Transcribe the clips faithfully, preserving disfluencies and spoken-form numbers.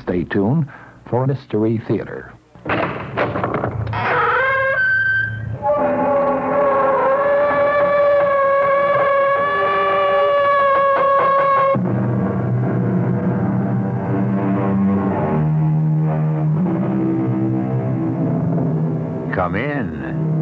Stay tuned for Mystery Theater. Come in.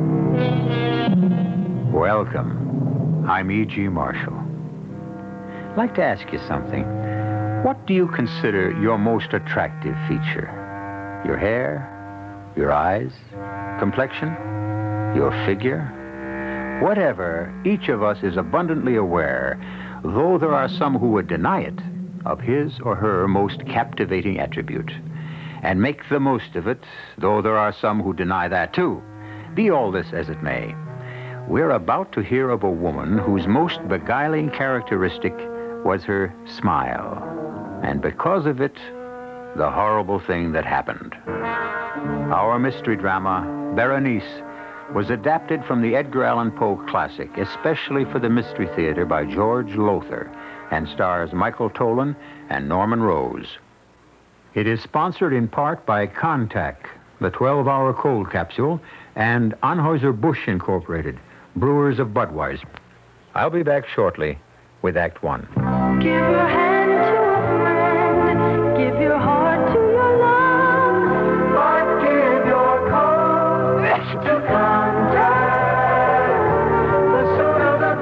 Welcome. I'm E G. Marshall. I'd like to ask you something. What do you consider your most attractive feature? Your hair? Your eyes? Complexion? Your figure? Whatever, each of us is abundantly aware, though there are some who would deny it, of his or her most captivating attribute, and make the most of it, though there are some who deny that too. Be all this as it may, we're about to hear of a woman whose most beguiling characteristic was her smile, and because of it, the horrible thing that happened. Our mystery drama, Berenice, was adapted from the Edgar Allan Poe classic, especially for the Mystery Theater by George Lothar, and stars Michael Tolan and Norman Rose. It is sponsored in part by Contac, the twelve-hour cold capsule, and Anheuser-Busch Incorporated, brewers of Budweiser. I'll be back shortly with Act One. Give your hand to a friend, give your heart to your love, but give your code to Contact. The sooner the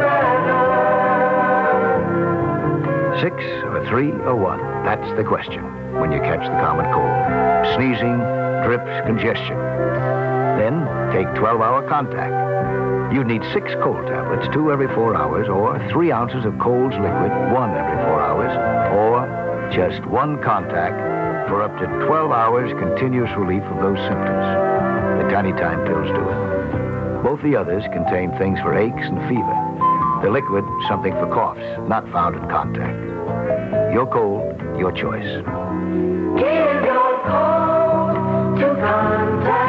better. Six or three or one, that's the question when you catch the common cold. Sneezing, drips, congestion. Then take twelve-hour Contact. You need six cold tablets, two every four hours, or three ounces of Cold's liquid, one every four hours, or just one Contact for up to twelve hours continuous relief of those symptoms. The Tiny Time pills do it. Both the others contain things for aches and fever. The liquid, something for coughs, not found in Contact. Your cold, your choice. Give your code to Contact.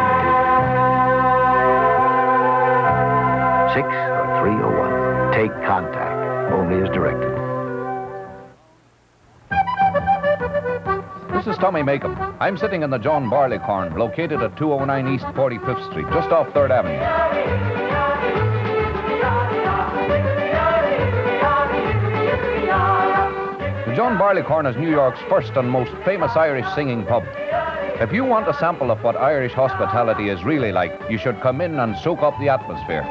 Six or three or one. Take Contact, only as directed. This is Tommy Makem. I'm sitting in the John Barleycorn, located at two oh nine East forty-fifth Street, just off third Avenue. The John Barleycorn is New York's first and most famous Irish singing pub. If you want a sample of what Irish hospitality is really like, you should come in and soak up the atmosphere.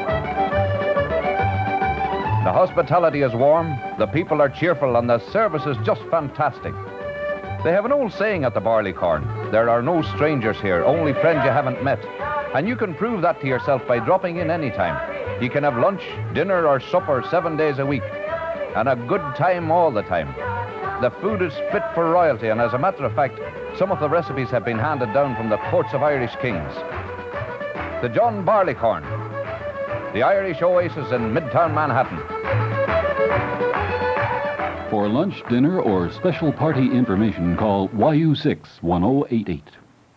The hospitality is warm, the people are cheerful, and the service is just fantastic. They have an old saying at the Barleycorn: there are no strangers here, only friends you haven't met. And you can prove that to yourself by dropping in anytime. You can have lunch, dinner, or supper seven days a week, and a good time all the time. The food is fit for royalty, and as a matter of fact, some of the recipes have been handed down from the courts of Irish kings. The John Barleycorn, the Irish oasis in Midtown Manhattan. For lunch, dinner, or special party information, call Y U six one oh eight eight.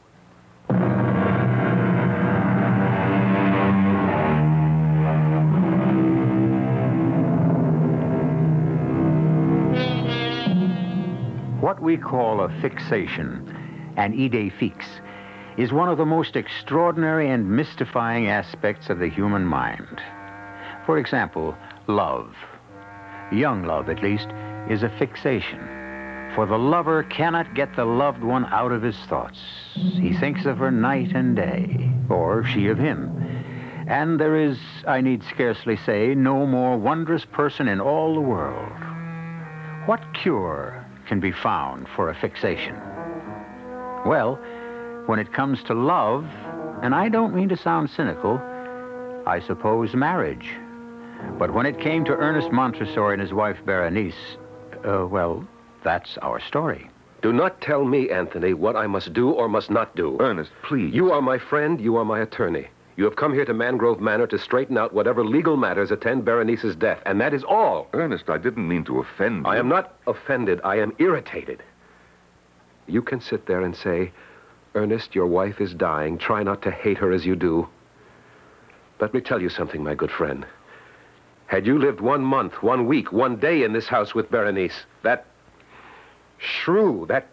What we call a fixation, an idée fixe, is one of the most extraordinary and mystifying aspects of the human mind. For example, love. Young love, at least, is a fixation. For the lover cannot get the loved one out of his thoughts. He thinks of her night and day, or she of him. And there is, I need scarcely say, no more wondrous person in all the world. What cure can be found for a fixation? Well, when it comes to love, and I don't mean to sound cynical, I suppose marriage. But when it came to Ernest Montresor and his wife Berenice, uh, well, that's our story. Do not tell me, Anthony, what I must do or must not do. Ernest, please. You are my friend, you are my attorney. You have come here to Mangrove Manor to straighten out whatever legal matters attend Berenice's death, and that is all. Ernest, I didn't mean to offend you. I am not offended. I am irritated. You can sit there and say, Ernest, your wife is dying. Try not to hate her as you do. Let me tell you something, my good friend. Had you lived one month, one week, one day in this house with Berenice, that shrew, that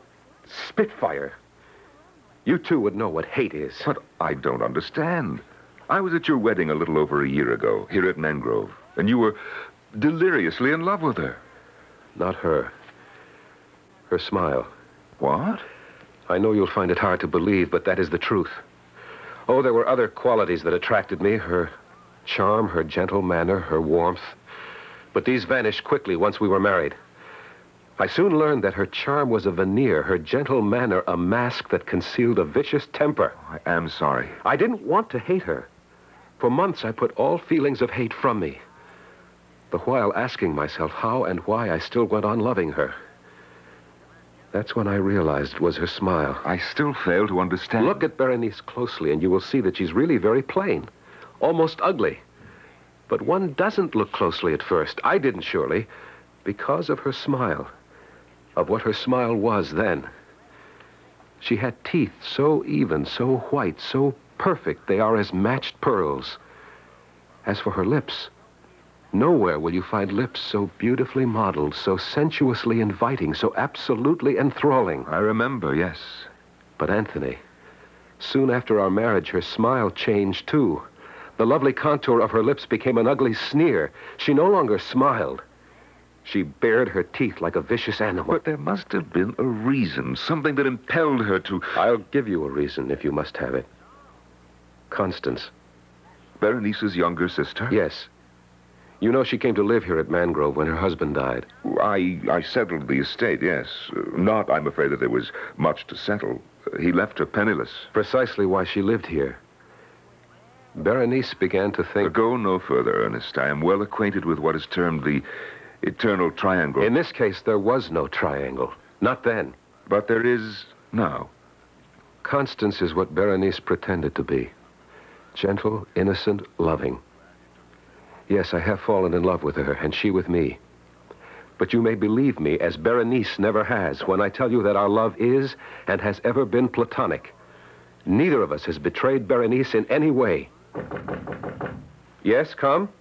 Spitfire. You two would know what hate is. But I don't understand. I was at your wedding a little over a year ago, here at Mangrove, and you were deliriously in love with her. Not her. Her smile. What? I know you'll find it hard to believe, but that is the truth. Oh, there were other qualities that attracted me. Her charm, her gentle manner, her warmth. But these vanished quickly once we were married. I soon learned that her charm was a veneer, her gentle manner a mask that concealed a vicious temper. I am sorry. I didn't want to hate her. For months, I put all feelings of hate from me, the while asking myself how and why I still went on loving her. That's when I realized it was her smile. I still fail to understand. Look at Berenice closely, and you will see that she's really very plain, almost ugly. But one doesn't look closely at first. I didn't, surely, because of her smile, of what her smile was then. She had teeth so even, so white, so perfect, they are as matched pearls. As for her lips, nowhere will you find lips so beautifully modeled, so sensuously inviting, so absolutely enthralling. I remember, yes. But Anthony, soon after our marriage, her smile changed too. The lovely contour of her lips became an ugly sneer. She no longer smiled. She bared her teeth like a vicious animal. But there must have been a reason, something that impelled her to... I'll give you a reason if you must have it. Constance. Berenice's younger sister? Yes. You know she came to live here at Mangrove when her husband died. I, I settled the estate, yes. Not, I'm afraid, that there was much to settle. He left her penniless. Precisely why she lived here. Berenice began to think... Go no further, Ernest. I am well acquainted with what is termed the eternal triangle. In this case, there was no triangle. Not then. But there is now. Constance is what Berenice pretended to be. Gentle, innocent, loving. Yes, I have fallen in love with her, and she with me. But you may believe me, as Berenice never has, when I tell you that our love is and has ever been platonic. Neither of us has betrayed Berenice in any way. Yes, come?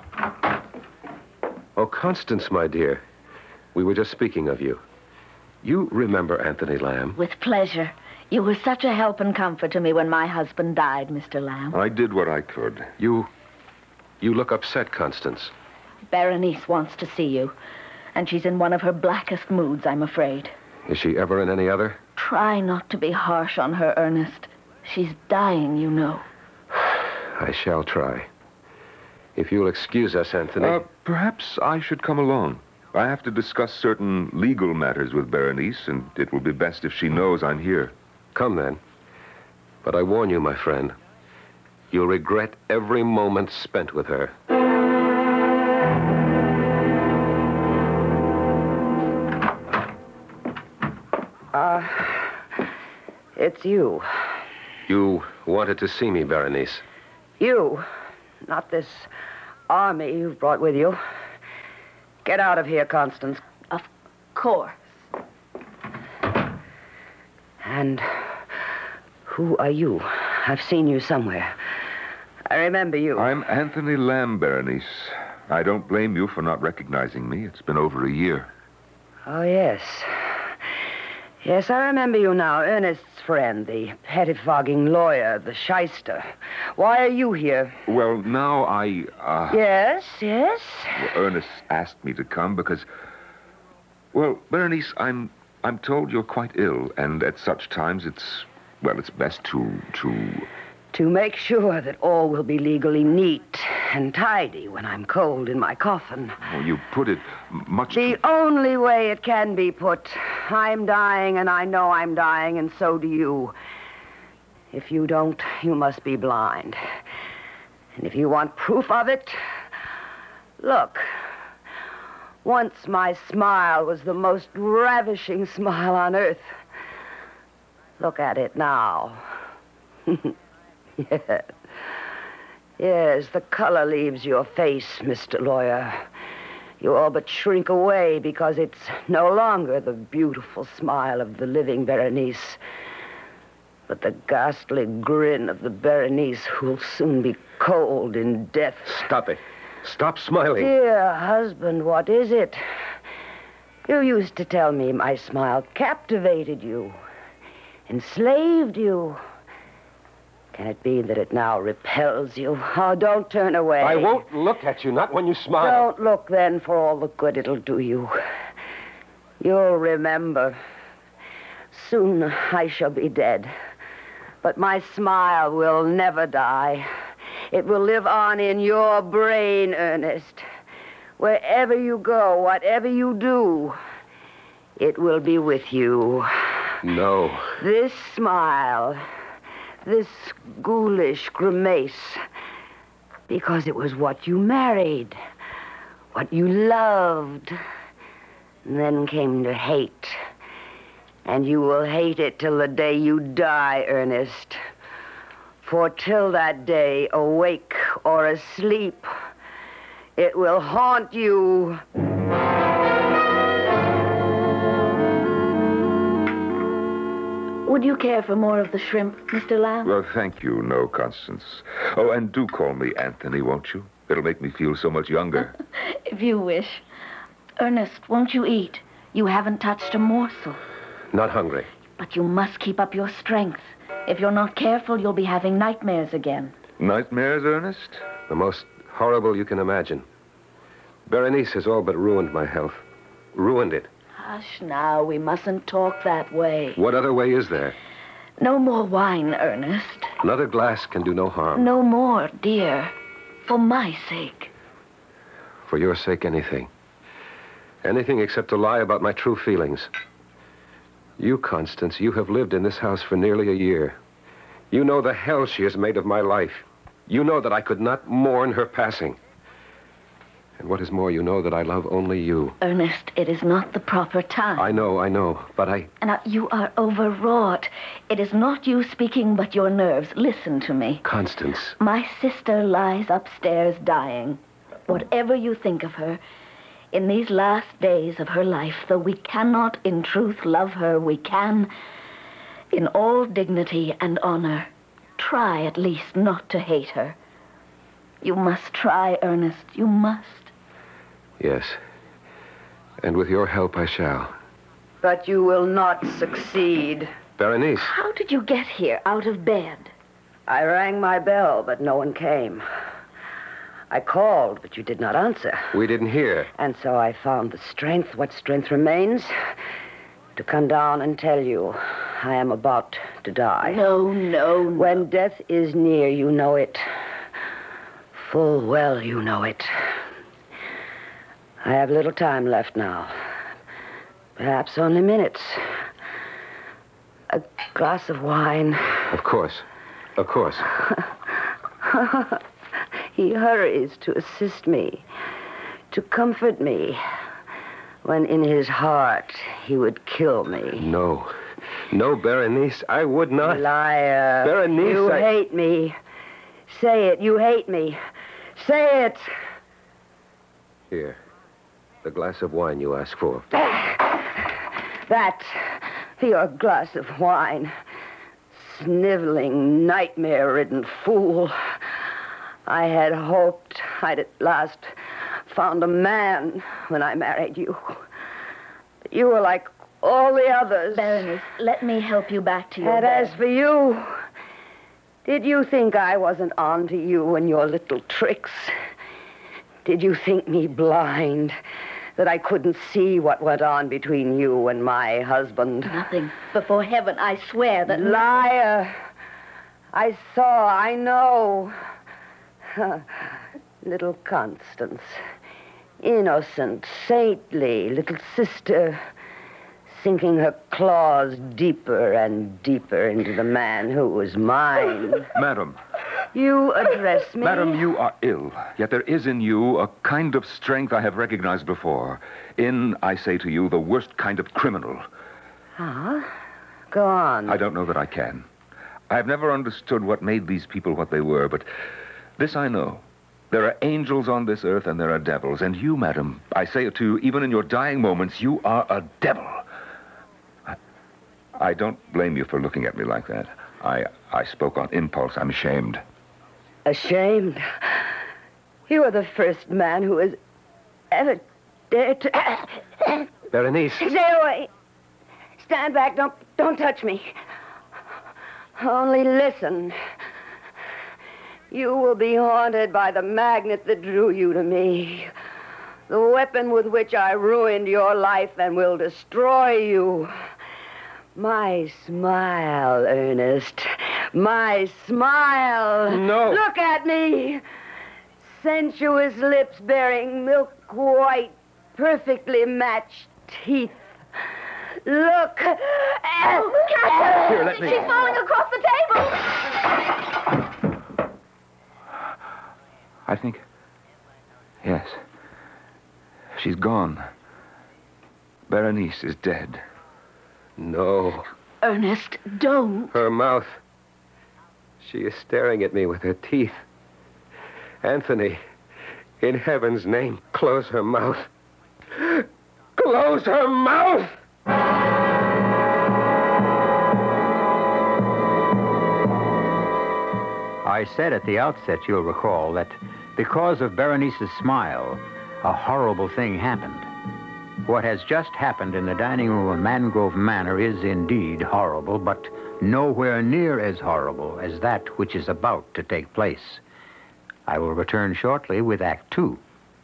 Oh, Constance, my dear. We were just speaking of you. You remember Anthony Lamb? With pleasure. You were such a help and comfort to me when my husband died, Mister Lamb. I did what I could. You... You look upset, Constance. Berenice wants to see you, and she's in one of her blackest moods, I'm afraid. Is she ever in any other? Try not to be harsh on her, Ernest. She's dying, you know. I shall try. If you'll excuse us, Anthony. Uh, perhaps I should come along. I have to discuss certain legal matters with Berenice, and it will be best if she knows I'm here. Come, then. But I warn you, my friend, you'll regret every moment spent with her. Uh, it's you. You wanted to see me, Berenice. You, not this army you've brought with you. Get out of here, Constance. Of course. And who are you? I've seen you somewhere. I remember you. I'm Anthony Lamb, Berenice. I don't blame you for not recognizing me. It's been over a year. Oh, yes. Yes, I remember you now. Ernest's friend, the pettifogging lawyer, the shyster. Why are you here? Well, now I, uh... Yes, yes? Well, Ernest asked me to come because... Well, Berenice, I'm... I'm told you're quite ill, and at such times it's... Well, it's best to... to... To make sure that all will be legally neat and tidy when I'm cold in my coffin. Oh, you put it much... The only way it can be put. I'm dying, and I know I'm dying, and so do you. If you don't, you must be blind. And if you want proof of it, look. Once my smile was the most ravishing smile on earth. Look at it now. Yes. Yes, the color leaves your face, Mister Lawyer. You all but shrink away because it's no longer the beautiful smile of the living Berenice, but the ghastly grin of the Berenice who'll soon be cold in death. Stop it. Stop smiling. Dear husband, what is it? You used to tell me my smile captivated you, enslaved you. Can it be that it now repels you? Oh, don't turn away. I won't look at you, not when you smile. Don't look then for all the good it'll do you. You'll remember. Soon I shall be dead. But my smile will never die. It will live on in your brain, Ernest. Wherever you go, whatever you do, it will be with you. No. This smile, this ghoulish grimace, because it was what you married, what you loved, and then came to hate. And you will hate it till the day you die, Ernest. For till that day, awake or asleep, it will haunt you. Would you care for more of the shrimp, Mister Lamb? Well, thank you, no, Constance. Oh, and do call me Anthony, won't you? It'll make me feel so much younger. If you wish. Ernest, won't you eat? You haven't touched a morsel. Not hungry. But you must keep up your strength. If you're not careful, you'll be having nightmares again. Nightmares, Ernest? The most horrible you can imagine. Berenice has all but ruined my health. Ruined it. Hush now, we mustn't talk that way. What other way is there? No more wine, Ernest. Another glass can do no harm. No more, dear. For my sake. For your sake, anything. Anything except to lie about my true feelings. You, Constance, you have lived in this house for nearly a year. You know the hell she has made of my life. You know that I could not mourn her passing. And what is more, you know that I love only you. Ernest, it is not the proper time. I know, I know, but I... Now, you are overwrought. It is not you speaking, but your nerves. Listen to me. Constance. My sister lies upstairs dying. Whatever you think of her, in these last days of her life, though we cannot in truth love her, we can, in all dignity and honor, try at least not to hate her. You must try, Ernest. You must. Yes. And with your help, I shall. But you will not succeed. Berenice. How did you get here, out of bed? I rang my bell, but no one came. I called, but you did not answer. We didn't hear. And so I found the strength, what strength remains, to come down and tell you I am about to die. No, no, no. When death is near, you know it. Full well you know it. I have little time left now. Perhaps only minutes. A glass of wine. Of course. Of course. He hurries to assist me, to comfort me, when in his heart he would kill me. No. No, Berenice, I would not. Liar. Berenice, You I... hate me. Say it. You hate me. Say it. Here. The glass of wine you asked for. That. Your glass of wine. Sniveling, nightmare-ridden fool. I had hoped I'd at last found a man when I married you. But you were like all the others. Berenice, let me help you back to your And bed. as for you, did you think I wasn't on to you and your little tricks? Did you think me blind, that I couldn't see what went on between you and my husband? Nothing. Before heaven, I swear that... Liar! I saw, I know. Little Constance. Innocent, saintly little sister, sinking her claws deeper and deeper into the man who was mine. Madam. You address me? Madam, you are ill. Yet there is in you a kind of strength I have recognized before. In, I say to you, the worst kind of criminal. Huh? Go on. I don't know that I can. I have never understood what made these people what they were, but this I know. There are angels on this earth and there are devils. And you, madam, I say it to you, even in your dying moments, you are a devil. I, I don't blame you for looking at me like that. I, I spoke on impulse. I'm ashamed. Ashamed? You are the first man who has ever dared to... Berenice. Stay away. Stand back. Don't, don't touch me. Only listen. You will be haunted by the magnet that drew you to me. The weapon with which I ruined your life and will destroy you. My smile, Ernest. My smile. No. Look at me. Sensuous lips bearing milk white, perfectly matched teeth. Look. Oh, Catherine! Here, let me- She's falling across the table! I think... Yes. She's gone. Berenice is dead. No. Ernest, don't. Her mouth. She is staring at me with her teeth. Anthony, in heaven's name, close her mouth. Close her mouth! I said at the outset, you'll recall, that because of Berenice's smile, a horrible thing happened. What has just happened in the dining room of Mangrove Manor is indeed horrible, but nowhere near as horrible as that which is about to take place. I will return shortly with Act Two.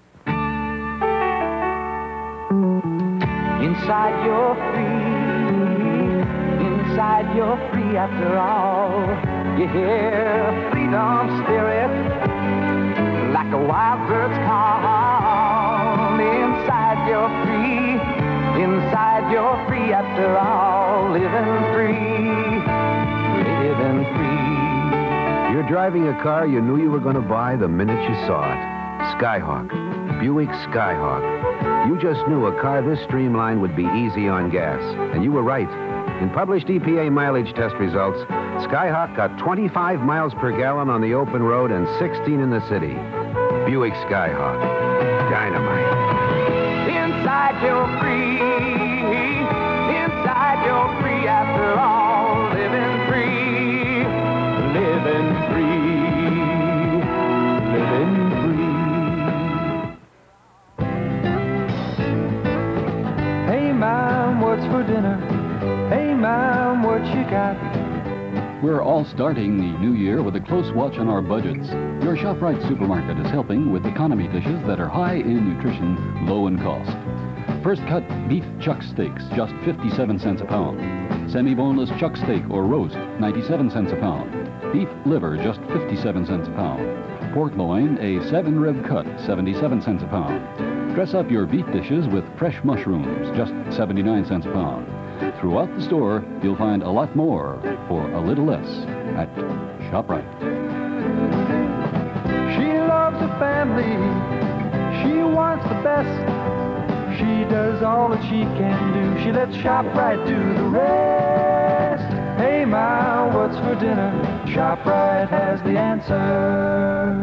Inside you're free, inside you're free after all. You hear freedom spirit like a wild bird's call. Inside you're free, inside you're free after all. Living free, living free. You're driving a car you knew you were going to buy the minute you saw it. Skyhawk. Buick Skyhawk. You just knew a car this streamlined would be easy on gas. And you were right. In published E P A mileage test results, Skyhawk got twenty-five miles per gallon on the open road and sixteen in the city. Buick Skyhawk. Dynamite. Inside you're free, inside you're free after all. Living free, living free, living free. Hey, Mom, what's for dinner? Hey, Mom, what you got? We're all starting the new year with a close watch on our budgets. Your ShopRite supermarket is helping with economy dishes that are high in nutrition, low in cost. First cut beef chuck steaks, just fifty-seven cents a pound. Semi-boneless chuck steak or roast, ninety-seven cents a pound. Beef liver, just fifty-seven cents a pound. Pork loin, a seven rib cut, seventy-seven cents a pound. Dress up your beef dishes with fresh mushrooms, just seventy-nine cents a pound. Throughout the store, you'll find a lot more for a little less at ShopRite. She loves her family. She wants the best. She does all that she can do. She lets ShopRite do the rest. Hey, Ma, what's for dinner? ShopRite has the answer.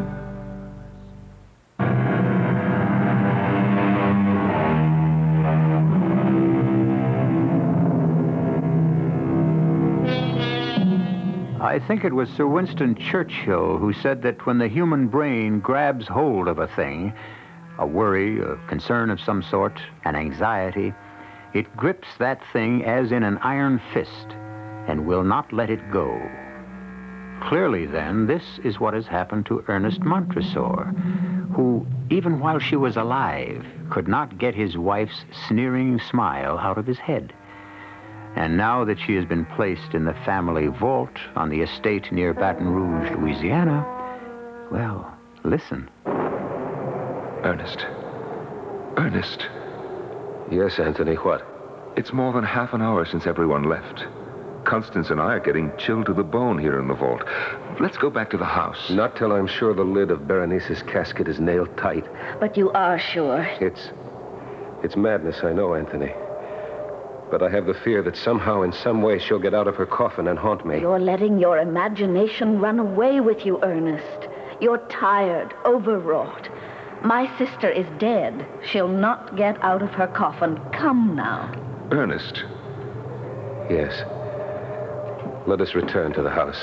I think it was Sir Winston Churchill who said that when the human brain grabs hold of a thing, a worry, a concern of some sort, an anxiety, it grips that thing as in an iron fist and will not let it go. Clearly, then, this is what has happened to Ernest Montresor, who, even while she was alive, could not get his wife's sneering smile out of his head. And now that she has been placed in the family vault on the estate near Baton Rouge, Louisiana, well, listen. Ernest. Ernest. Yes, Anthony, what? It's more than half an hour since everyone left. Constance and I are getting chilled to the bone here in the vault. Let's go back to the house. Not till I'm sure the lid of Berenice's casket is nailed tight. But you are sure. It's... it's madness, I know, Anthony. But I have the fear that somehow, in some way, she'll get out of her coffin and haunt me. You're letting your imagination run away with you, Ernest. You're tired, overwrought. My sister is dead. She'll not get out of her coffin. Come now. Ernest. Yes. Let us return to the house.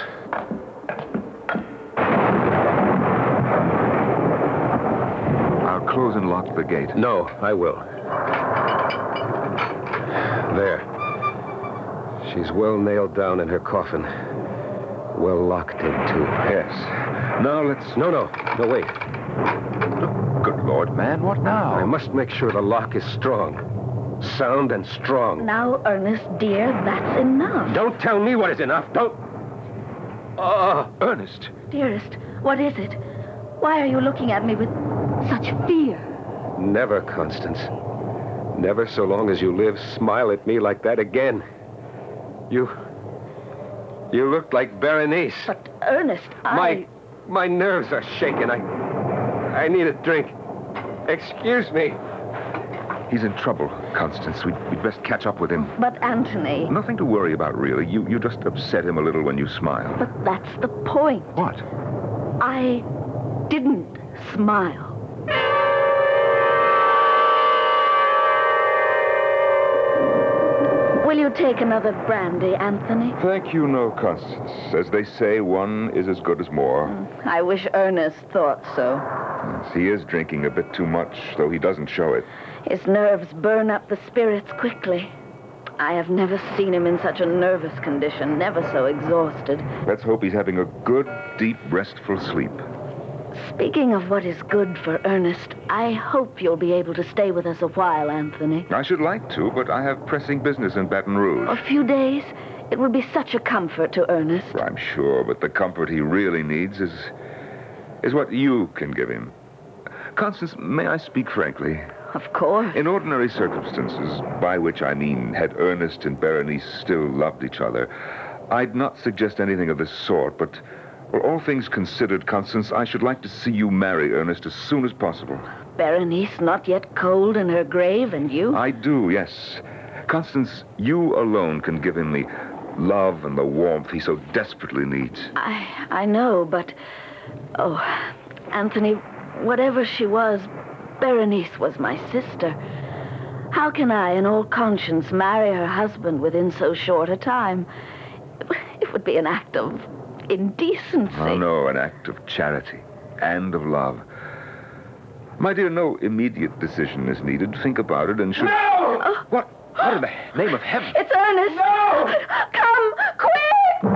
I'll close and lock the gate. No, I will. There. She's well nailed down in her coffin. Well locked in, too. Yes. Now let's... No, no. No, wait. Good Lord, man, what now? I must make sure the lock is strong. Sound and strong. Now, Ernest, dear, that's enough. Don't tell me what is enough. Don't... Oh, Ernest. Dearest, what is it? Why are you looking at me with such fear? never, Constance. Never so long as you live, smile at me like that again. You... You look like Berenice. But, Ernest, I... My... My nerves are shaking. I... I need a drink. Excuse me. He's in trouble, Constance. We'd, we'd best catch up with him. But, Anthony... Nothing to worry about, really. You, you just upset him a little when you smile. But that's the point. What? I didn't smile. Will you take another brandy, Anthony? Thank you, no, Constance. As they say, one is as good as more. I wish Ernest thought so. Yes, he is drinking a bit too much, though he doesn't show it. His nerves burn up the spirits quickly. I have never seen him in such a nervous condition, never so exhausted. Let's hope he's having a good, deep, restful sleep. Speaking of what is good for Ernest, I hope you'll be able to stay with us a while, Anthony. I should like to, but I have pressing business in Baton Rouge. A few days? It would be such a comfort to Ernest. I'm sure, but the comfort he really needs is... is what you can give him. Constance, may I speak frankly? Of course. In ordinary circumstances, by which I mean had Ernest and Berenice still loved each other, I'd not suggest anything of this sort, but... well, all things considered, Constance, I should like to see you marry Ernest as soon as possible. Berenice not yet cold in her grave, and you? I do, yes. Constance, you alone can give him the love and the warmth he so desperately needs. I I know, but... oh, Anthony, whatever she was, Berenice was my sister. How can I, in all conscience, marry her husband within so short a time? It would be an act of... indecency. Oh, no, an act of charity and of love. My dear, no immediate decision is needed. Think about it and should... No! Oh. What? What in the name of heaven? It's Ernest! No! Come, quick!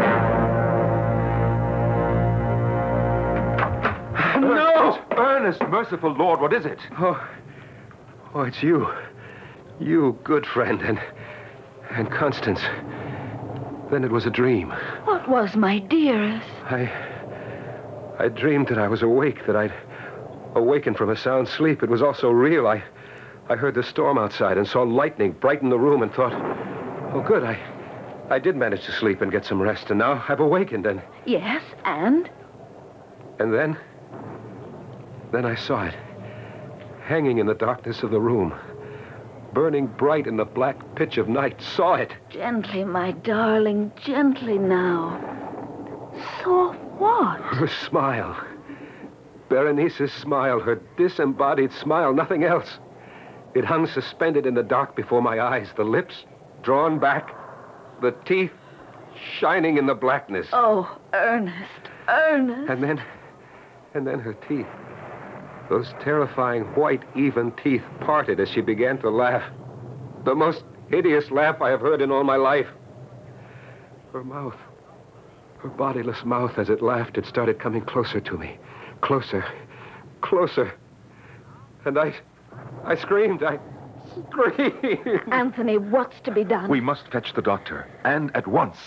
No! Ernest, merciful Lord, what is it? Oh, oh, it's you. You, good friend, and... and Constance. Then it was a dream. What was, my dearest? I... I dreamed that I was awake, that I'd awakened from a sound sleep. It was all so real. I... I heard the storm outside and saw lightning brighten the room and thought, oh, good, I... I did manage to sleep and get some rest, and now I've awakened, and... Yes, and? And then... Then I saw it. Hanging in the darkness of the room. Burning bright in the black pitch of night. Saw it. Gently, my darling, gently now. Saw what? Her smile. Berenice's smile, her disembodied smile, nothing else. It hung suspended in the dark before my eyes, the lips drawn back, the teeth shining in the blackness. Oh, Ernest, Ernest. And then, and then her teeth, those terrifying white, even teeth parted as she began to laugh. The most hideous laugh I have heard in all my life. Her mouth, her bodiless mouth, as it laughed, it started coming closer to me. Closer, closer. And I, I screamed, I screamed. Anthony, what's to be done? We must fetch the doctor, and at once.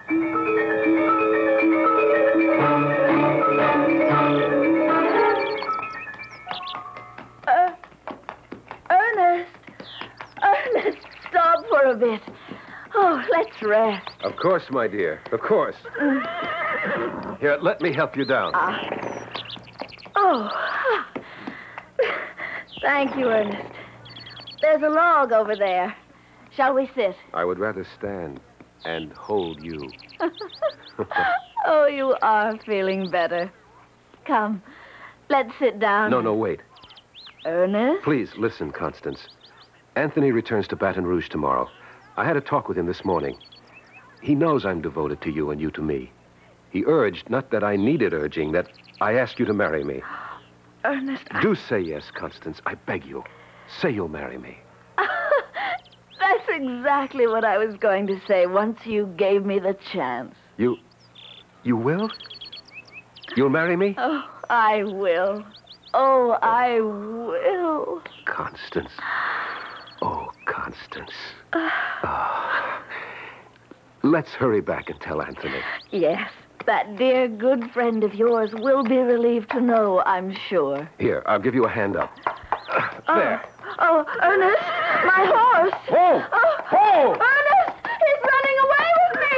Uh, Ernest! Ernest, stop for a bit. Oh, let's rest. Of course, my dear, of course. Here, let me help you down. Ah. Oh. Thank you, Ernest. There's a log over there. Shall we sit? I would rather stand and hold you. Oh, you are feeling better. Come, let's sit down. No, no, wait. Ernest? Please, listen, Constance. Anthony returns to Baton Rouge tomorrow. I had a talk with him this morning. He knows I'm devoted to you and you to me. He urged, not that I needed urging, that I ask you to marry me. Ernest, I... Do say yes, Constance. I beg you. Say you'll marry me. That's exactly what I was going to say once you gave me the chance. You... you will? You'll marry me? Oh, I will. Oh, I will. Constance. Oh, Constance. Ah. Let's hurry back and tell Anthony. Yes, that dear good friend of yours will be relieved to know, I'm sure. Here, I'll give you a hand up. There. Oh, Ernest, my horse. Oh! Oh! Oh! Ernest, he's running away with me.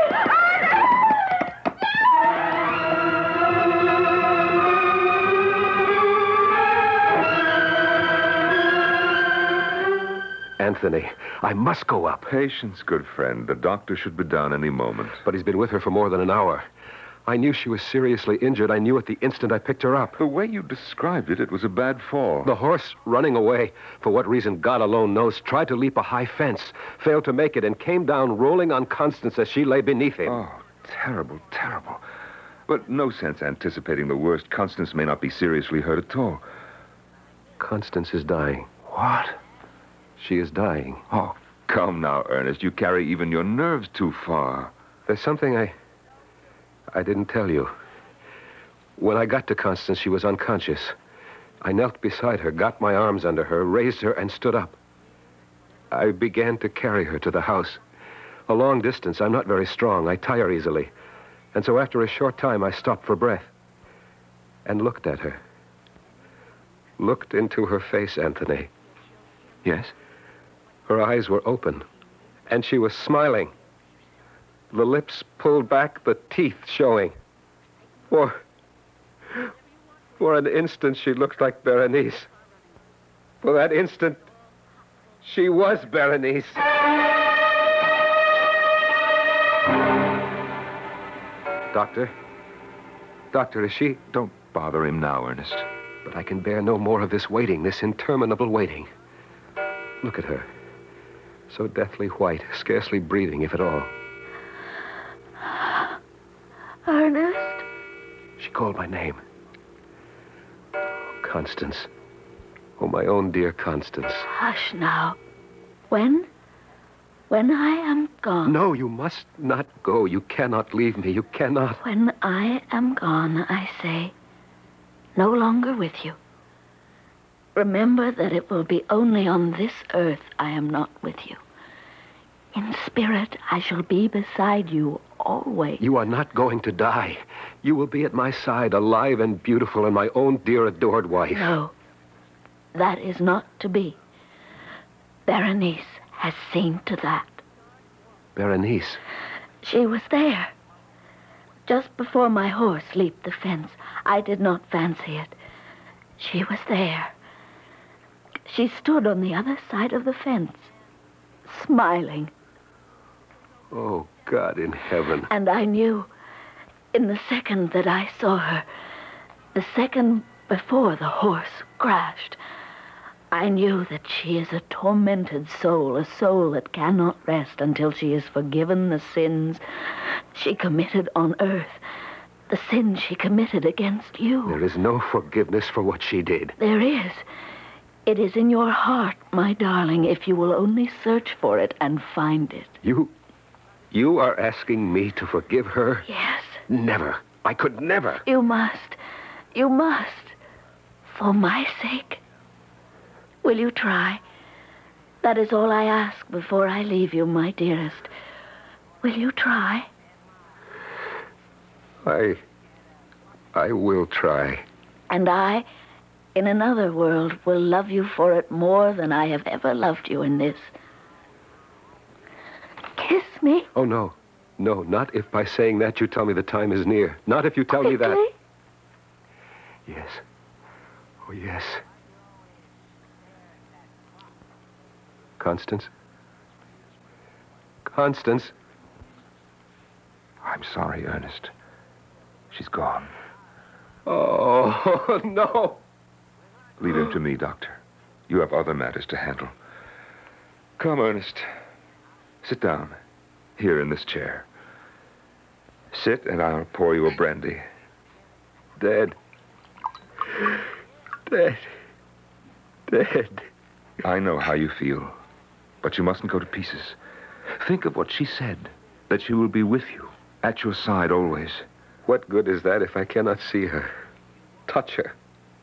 Anthony, I must go up. Patience, good friend. The doctor should be down any moment. But he's been with her for more than an hour. I knew she was seriously injured. I knew it the instant I picked her up. The way you described it, it was a bad fall. The horse, running away, for what reason God alone knows, tried to leap a high fence, failed to make it, and came down rolling on Constance as she lay beneath him. Oh, terrible, terrible. But no sense anticipating the worst. Constance may not be seriously hurt at all. Constance is dying. What? She is dying. Oh, come now, Ernest. You carry even your nerves too far. There's something I... I didn't tell you. When I got to Constance, she was unconscious. I knelt beside her, got my arms under her, raised her, and stood up. I began to carry her to the house. A long distance. I'm not very strong. I tire easily. And so after a short time, I stopped for breath and looked at her. Looked into her face, Anthony. Yes? Her eyes were open, and she was smiling. The lips pulled back, the teeth showing. For, for an instant, she looked like Berenice. For that instant, she was Berenice. Doctor? Doctor, is she... Don't bother him now, Ernest. But I can bear no more of this waiting, this interminable waiting. Look at her. So deathly white, scarcely breathing, if at all. Ernest? She called my name. Oh, Constance. Oh, my own dear Constance. Hush now. When? When I am gone. No, you must not go. You cannot leave me. You cannot. When I am gone, I say, no longer with you. Remember that it will be only on this earth I am not with you. In spirit, I shall be beside you always. You are not going to die. You will be at my side, alive and beautiful, and my own dear adored wife. No, that is not to be. Berenice has seen to that. Berenice? She was there. Just before my horse leaped the fence, I did not fancy it. She was there. She stood on the other side of the fence, smiling. Oh, God in heaven. And I knew, in the second that I saw her, the second before the horse crashed, I knew that she is a tormented soul, a soul that cannot rest until she has forgiven the sins she committed on earth, the sins she committed against you. There is no forgiveness for what she did. There is. It is in your heart, my darling, if you will only search for it and find it. You... you are asking me to forgive her? Yes. Never. I could never. You must. You must. For my sake. Will you try? That is all I ask before I leave you, my dearest. Will you try? I... I will try. And I, in another world, will love you for it more than I have ever loved you in this. Kiss me. Oh, no. No, not if by saying that you tell me the time is near. Not if you tell Quickly? me that. Yes. Oh, yes. Constance? Constance? I'm sorry, Ernest. She's gone. Oh, no. Leave him to me, Doctor. You have other matters to handle. Come, Ernest. Sit down. Here in this chair. Sit, and I'll pour you a brandy. Dead. Dead. Dead. I know how you feel. But you mustn't go to pieces. Think of what she said, that she will be with you, at your side always. What good is that if I cannot see her, touch her?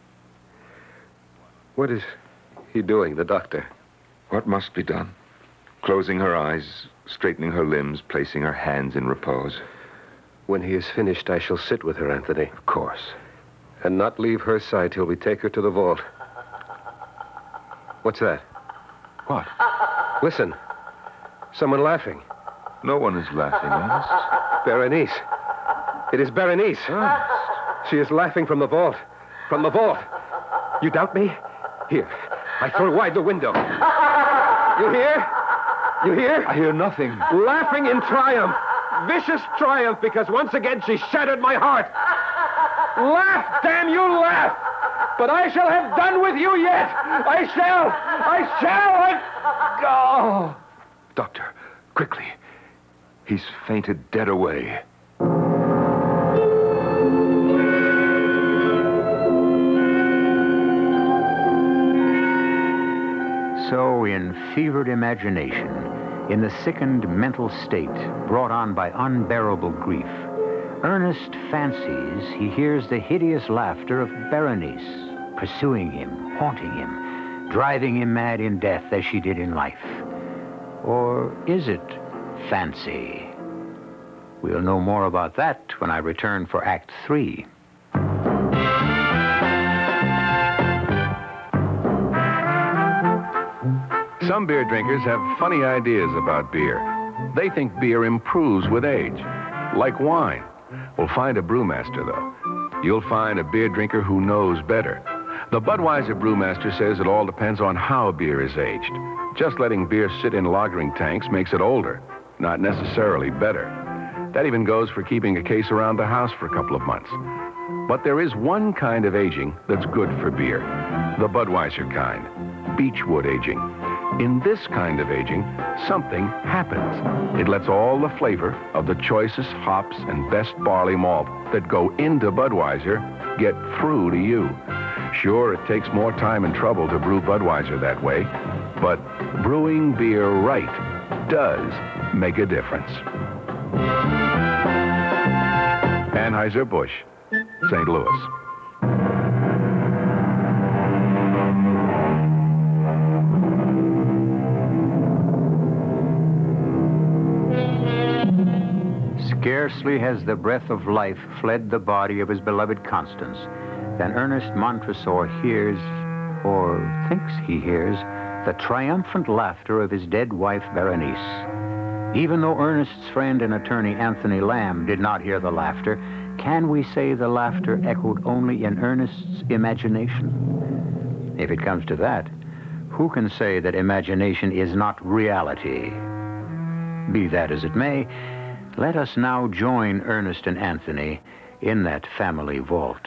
What is he doing, the doctor? What must be done? Closing her eyes, straightening her limbs, placing her hands in repose. When he is finished, I shall sit with her, Anthony. Of course. And not leave her side till we take her to the vault. What's that? What? Listen. Someone laughing. No one is laughing, Ernest. Berenice. It is Berenice. Ernest. She is laughing from the vault. From the vault. You doubt me? Here. I throw wide the window. You hear? You hear? I hear nothing. Laughing in triumph. Vicious triumph, because once again she shattered my heart. Laugh, damn you, laugh! But I shall have done with you yet! I shall! I shall! I... Oh! Doctor, quickly. He's fainted dead away. So, in fevered imagination, in the sickened mental state brought on by unbearable grief, Ernest fancies he hears the hideous laughter of Berenice, pursuing him, haunting him, driving him mad in death as she did in life. Or is it fancy? We'll know more about that when I return for Act Three. Some beer drinkers have funny ideas about beer. They think beer improves with age, like wine. Well, find a brewmaster, though. You'll find a beer drinker who knows better. The Budweiser brewmaster says it all depends on how beer is aged. Just letting beer sit in lagering tanks makes it older, not necessarily better. That even goes for keeping a case around the house for a couple of months. But there is one kind of aging that's good for beer, the Budweiser kind, beechwood aging. In this kind of aging, something happens. It lets all the flavor of the choicest hops and best barley malt that go into Budweiser get through to you. Sure, it takes more time and trouble to brew Budweiser that way, but brewing beer right does make a difference. Anheuser-Busch, Saint Louis. Scarcely has the breath of life fled the body of his beloved Constance than Ernest Montresor hears, or thinks he hears, the triumphant laughter of his dead wife, Berenice. Even though Ernest's friend and attorney, Anthony Lamb, did not hear the laughter, can we say the laughter echoed only in Ernest's imagination? If it comes to that, who can say that imagination is not reality? Be that as it may, let us now join Ernest and Anthony in that family vault.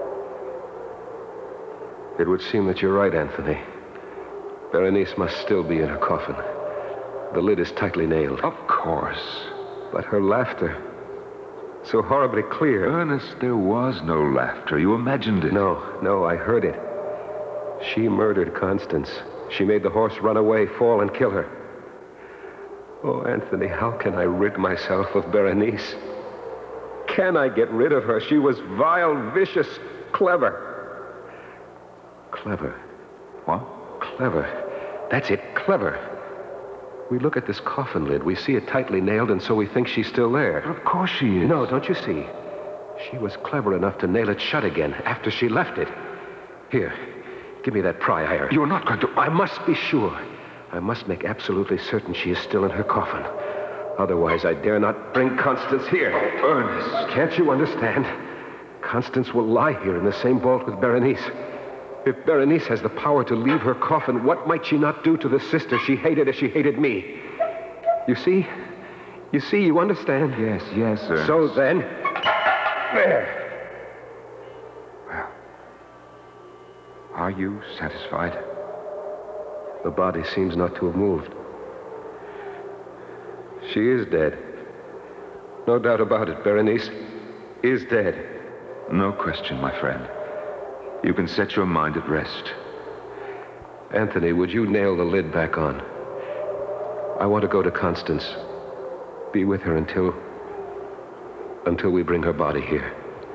It would seem that you're right, Anthony. Berenice must still be in her coffin. The lid is tightly nailed. Of course. But her laughter, so horribly clear. Ernest, there was no laughter. You imagined it. No, no, I heard it. She murdered Constance. She made the horse run away, fall, and kill her. Oh, Anthony, how can I rid myself of Berenice? Can I get rid of her? She was vile, vicious, clever. Clever. What? Clever. That's it, clever. We look at this coffin lid. We see it tightly nailed, and so we think she's still there. Of course she is. No, don't you see? She was clever enough to nail it shut again after she left it. Here, give me that pry iron. You're not going to... I must be sure. I must make absolutely certain she is still in her coffin. Otherwise, I dare not bring Constance here. Ernest. Can't you understand? Constance will lie here in the same vault with Berenice. If Berenice has the power to leave her coffin, what might she not do to the sister she hated as she hated me? You see? You see, you understand? Yes, yes, Ernest. So then... There. Well, are you satisfied? The body seems not to have moved. She is dead. No doubt about it. Berenice is dead. No question, my friend. You can set your mind at rest. Anthony, would you nail the lid back on? I want to go to Constance. Be with her until... until we bring her body here.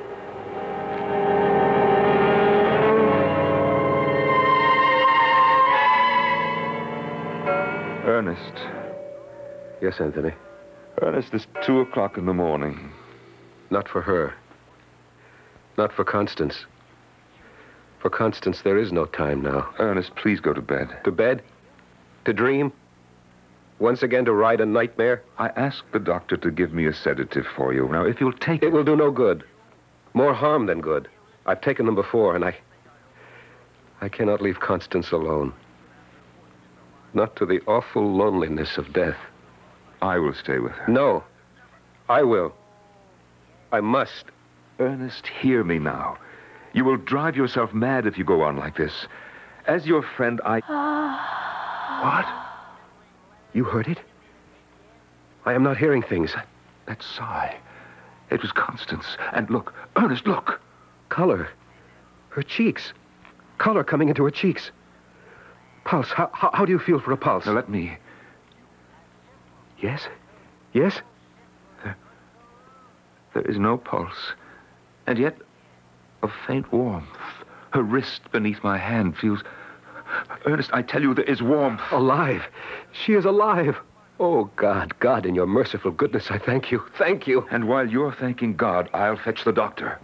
Ernest. Yes, Anthony? Ernest, it's two o'clock in the morning. Not for her. Not for Constance. For Constance, there is no time now. Ernest, please go to bed. To bed? To dream? Once again to ride a nightmare? I asked the doctor to give me a sedative for you. Now, if you'll take it... It will do no good. More harm than good. I've taken them before, and I... I cannot leave Constance alone. Not to the awful loneliness of death. I will stay with her. No. I will. I must. Ernest, hear me now. You will drive yourself mad if you go on like this. As your friend, I... What? You heard it? I am not hearing things. That sigh. It was Constance. And look, Ernest, look. Color. Her cheeks. Color coming into her cheeks. Pulse. How, how, how do you feel for a pulse? Now, let me... Yes? Yes? There, there is no pulse. And yet, a faint warmth. Her wrist beneath my hand feels... Ernest, I tell you, there is warmth. Alive. She is alive. Oh, God, God, in your merciful goodness, I thank you. Thank you. And while you're thanking God, I'll fetch the doctor.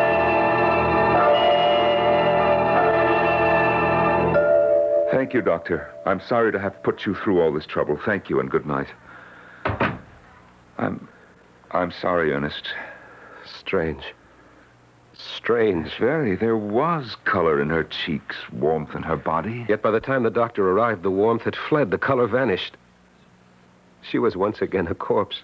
Thank you, Doctor. I'm sorry to have put you through all this trouble. Thank you and good night. I'm... I'm sorry, Ernest. Strange. Strange. Very. There was color in her cheeks, warmth in her body. Yet by the time the doctor arrived, the warmth had fled. The color vanished. She was once again a corpse.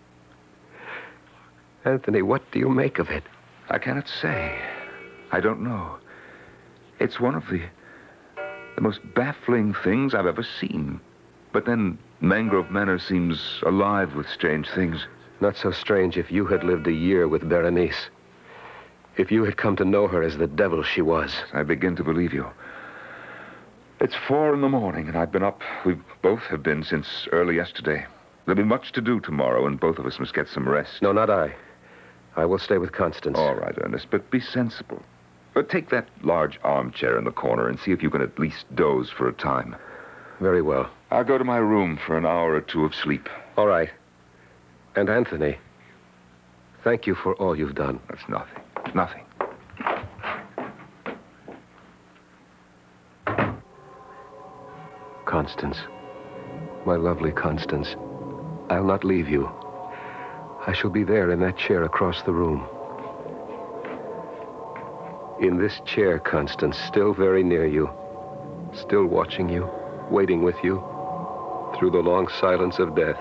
Anthony, what do you make of it? I cannot say. I don't know. It's one of the... the most baffling things I've ever seen. But then Mangrove Manor seems alive with strange things. Not so strange if you had lived a year with Berenice. If you had come to know her as the devil she was. I begin to believe you. It's four in the morning, and I've been up. We both have been since early yesterday. There'll be much to do tomorrow, and both of us must get some rest. No, not I. I will stay with Constance. All right, Ernest, but be sensible. But take that large armchair in the corner and see if you can at least doze for a time. Very well. I'll go to my room for an hour or two of sleep. All right. And Anthony, thank you for all you've done. That's nothing. Nothing. Constance, my lovely Constance, I'll not leave you. I shall be there in that chair across the room. In this chair, Constance, still very near you, still watching you, waiting with you, through the long silence of death.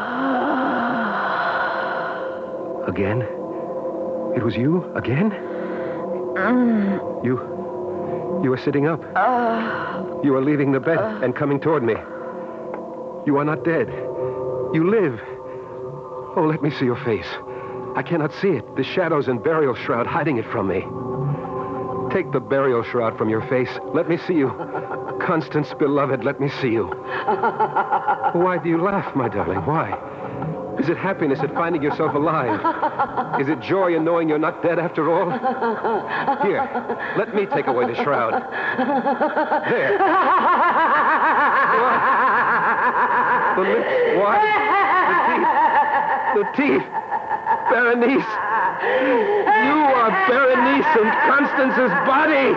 Again? It was you? Again? Mm. You... You are sitting up. Uh, You are leaving the bed uh, and coming toward me. You are not dead. You live. Oh, let me see your face. I cannot see it. The shadows and burial shroud hiding it from me. Take the burial shroud from your face. Let me see you. Constance, beloved, let me see you. Why do you laugh, my darling? Why? Is it happiness at finding yourself alive? Is it joy in knowing you're not dead after all? Here, let me take away the shroud. There. What? The lips wide. The teeth. The teeth. Berenice. You are Berenice in Constance's body.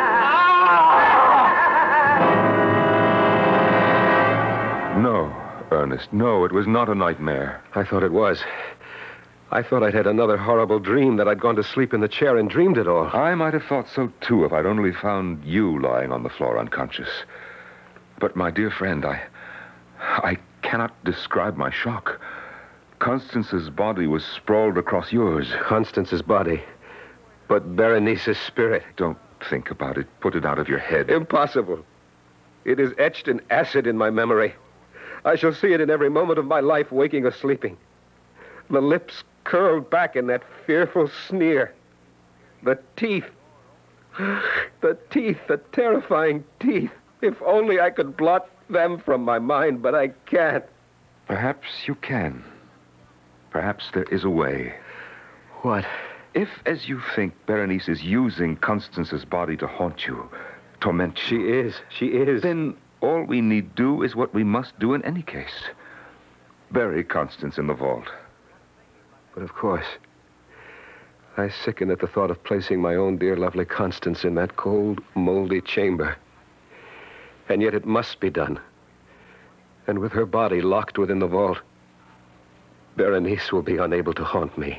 No, Ernest, no, it was not a nightmare. I thought it was. I thought I'd had another horrible dream, that I'd gone to sleep in the chair and dreamed it all. I might have thought so, too, if I'd only found you lying on the floor unconscious. But, my dear friend, I... I cannot describe my shock. Constance's body was sprawled across yours. Constance's body. But Berenice's spirit. Don't think about it. Put it out of your head. Impossible. It is etched in acid in my memory. I shall see it in every moment of my life, waking or sleeping. The lips curled back in that fearful sneer. The teeth. The teeth, the terrifying teeth. If only I could blot them from my mind, but I can't. Perhaps you can. Perhaps there is a way. What? If, as you think, Berenice is using Constance's body to haunt you, torment you... She is. She is. Then all we need do is what we must do in any case. Bury Constance in the vault. But of course, I sicken at the thought of placing my own dear, lovely Constance in that cold, moldy chamber. And yet it must be done. And with her body locked within the vault, Berenice will be unable to haunt me.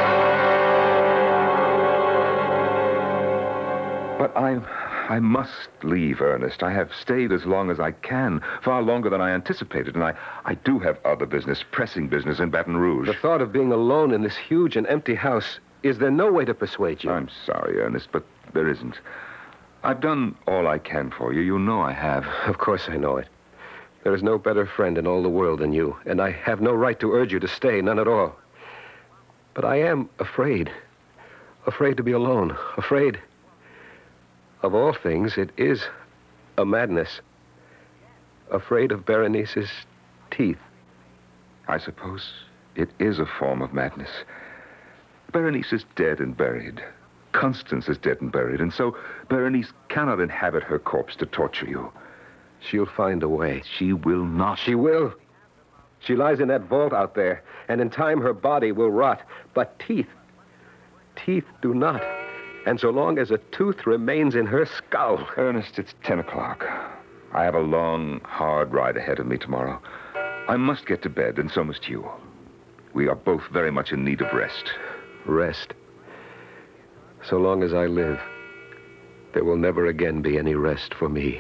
But I, I must leave, Ernest. I have stayed as long as I can, far longer than I anticipated, and I, I do have other business, pressing business in Baton Rouge. The thought of being alone in this huge and empty house, is there no way to persuade you? I'm sorry, Ernest, but there isn't. I've done all I can for you. You know I have. Of course I know it. There is no better friend in all the world than you, and I have no right to urge you to stay, none at all. But I am afraid. Afraid to be alone. Afraid. Of all things, it is a madness. Afraid of Berenice's teeth. I suppose it is a form of madness. Berenice is dead and buried. Constance is dead and buried, and so Berenice cannot inhabit her corpse to torture you. She'll find a way. She will not. She will. She lies in that vault out there, and in time her body will rot. But teeth, teeth do not. And so long as a tooth remains in her skull... Ernest, it's ten o'clock. I have a long, hard ride ahead of me tomorrow. I must get to bed, and so must you. We are both very much in need of rest. Rest. So long as I live, there will never again be any rest for me.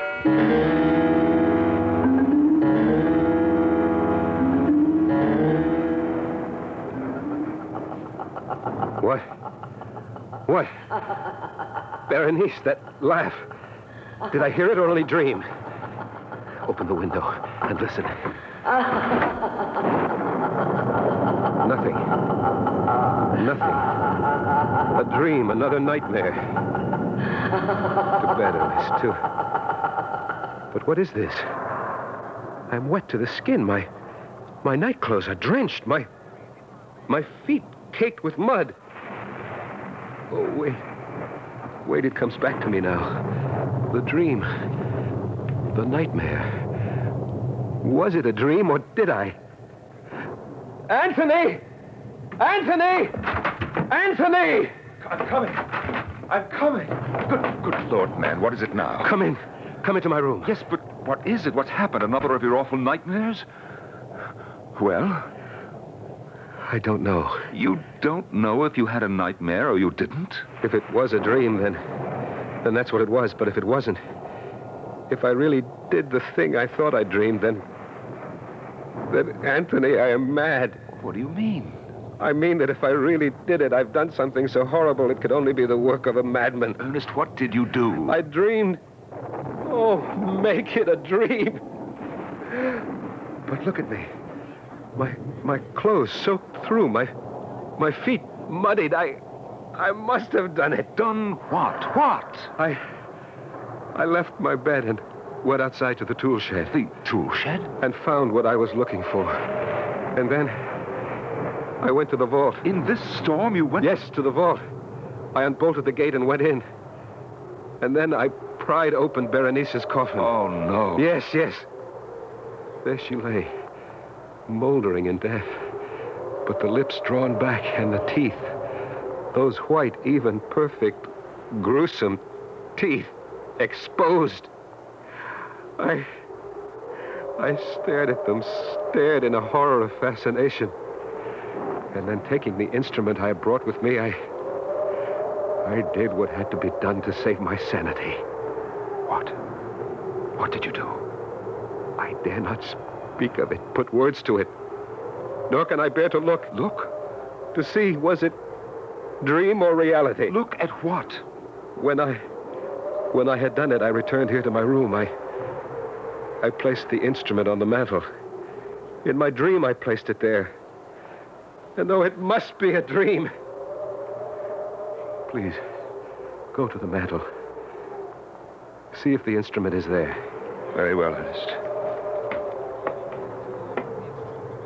What? What? Berenice, that laugh. Did I hear it or only dream? Open the window and listen. Nothing. Nothing. A dream, another nightmare. To bed, Ernest, to... But what is this? I'm wet to the skin. My... My nightclothes are drenched. My... My feet caked with mud. Oh, wait. Wait, it comes back to me now. The dream. The nightmare. Was it a dream, or did I? Anthony! Anthony! Anthony! I'm coming. I'm coming. Good, good Lord, man. What is it now? Come in. Come into my room. Yes, but what is it? What's happened? Another of your awful nightmares? Well? I don't know. You don't know if you had a nightmare or you didn't? If it was a dream, then... Then that's what it was. But if it wasn't... If I really did the thing I thought I dreamed, then... Then, Anthony, I am mad. What do you mean? I mean that if I really did it, I've done something so horrible it could only be the work of a madman. Ernest, what did you do? I dreamed... Oh, make it a dream. But look at me. My my clothes soaked through, my my feet muddied. I I must have done it. Done what? What? I I left my bed and went outside to the tool shed. The tool shed? And found what I was looking for. And then I went to the vault. In this storm you went? Yes, to the vault. I unbolted the gate and went in. And then I pried open Berenice's coffin. Oh, no. Yes, yes. There she lay, moldering in death. But the lips drawn back and the teeth, those white, even, perfect, gruesome teeth, exposed. I... I stared at them, stared in a horror of fascination. And then taking the instrument I had brought with me, I... I did what had to be done to save my sanity. What? What did you do? I dare not speak of it, put words to it. Nor can I bear to look. Look? To see, was it dream or reality? Look at what? When I... When I had done it, I returned here to my room. I... I placed the instrument on the mantel. In my dream, I placed it there. And though it must be a dream... Please, go to the mantel. See if the instrument is there. Very well, Ernest.